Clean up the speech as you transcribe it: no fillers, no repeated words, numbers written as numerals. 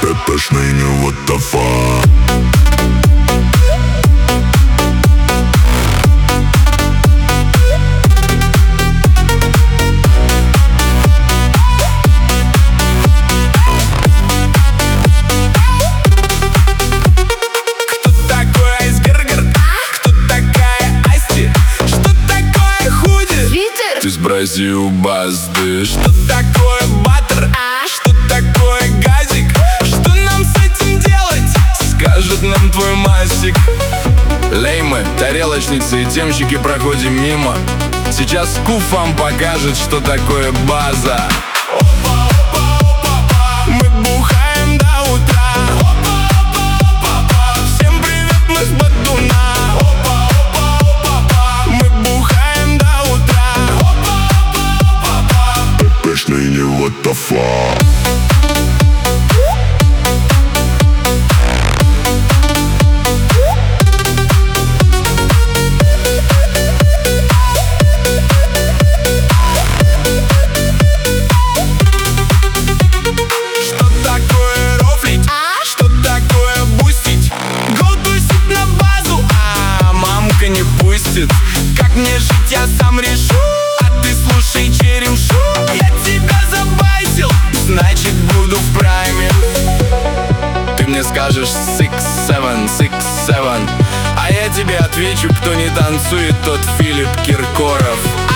Пепешный не what the fuck. Из Бразил Базды. Что такое баттер? Что такое газик? Что нам с этим делать? Скажет нам твой масик. Леймы, тарелочницы и темщики проходим мимо. Сейчас Скуф вам покажет, что такое база. Мы бухаем до утра. Всем привет, мы с Батуна. Мы бухаем до утра. Пепешный не what the fuck. Не пустит. Как мне жить, я сам решу. А ты слушай черемшу. Я тебя забайтил, значит буду в прайме. Ты мне скажешь 6-7, 6-7, а я тебе отвечу: кто не танцует, тот Филипп Киркоров.